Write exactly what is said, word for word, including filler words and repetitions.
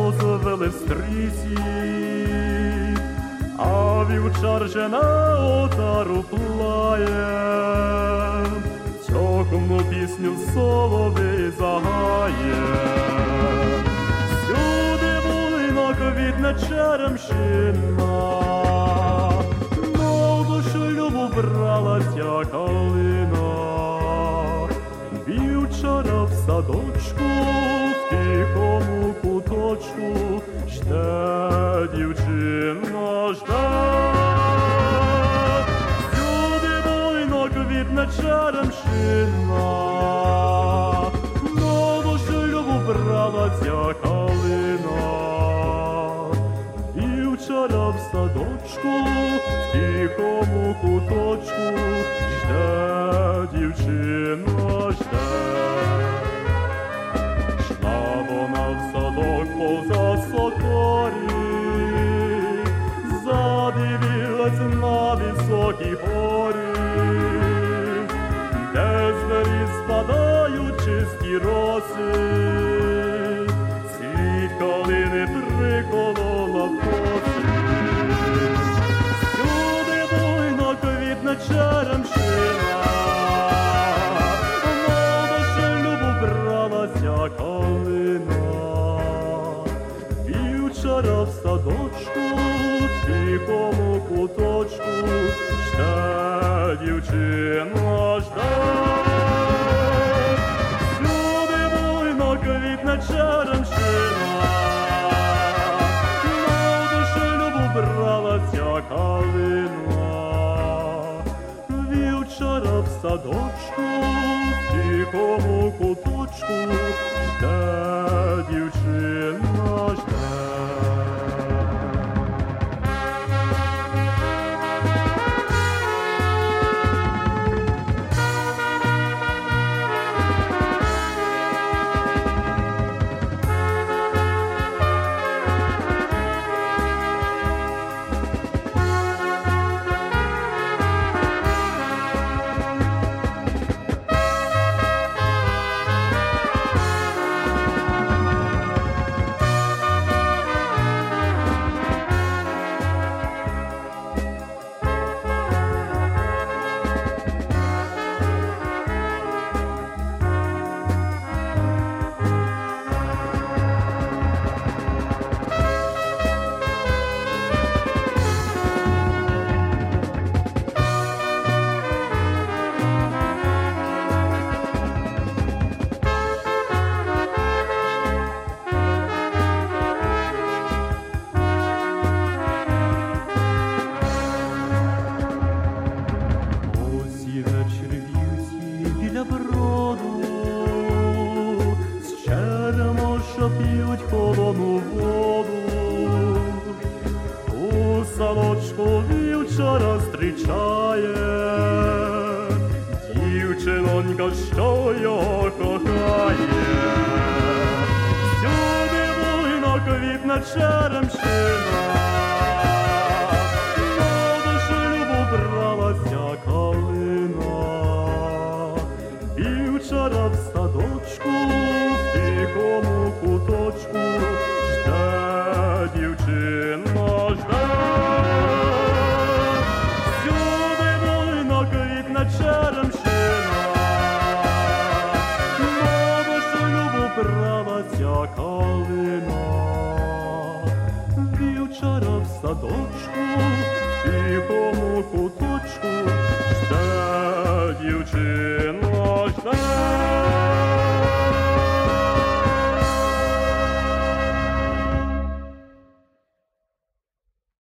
розвели в стрісі, а вівчар же на отару плає, тьохну пісню соловей загає. Всюди буйно квітне черемшина, мов до шлюбу бралася калина. Вівчара в садочку, в тихому куточку, жде дівчина, жде. Всюди буйно квітне черемшина, мов до шлюбу бралася калина. Вівчара в садочку, в тихому куточку, жде дівчина, жде. Шла вона в садок поза сокорі, задивилась на високі горі, де з двері спадають чисті роси, світ калини приколола в коси. Всюди буйно квітне черемшина, мов до шлюбу бралася калина. Вівчара в садочку, в тихому куточку, жде дівчина, жде. Всюди буйно квітне черемшина, мов до шлюбу бралася калина. Вівчара в садочку, в тихому куточку, жде дівчина, жде. Броду, з черемоша п'ють холодну воду. У садочку вівчара зустрічає дівчинонька, що його кохає. Всюди буйно квітне черемшина, мов до шлюбу бралася калина. Вівчара в садочку, в тихому куточку, жде дівчина, жде. Всюди буйно квітне черемшина, мов до шлюбу бралася калина. Вівчара в садочку, в тихому куточку, жде дівчина.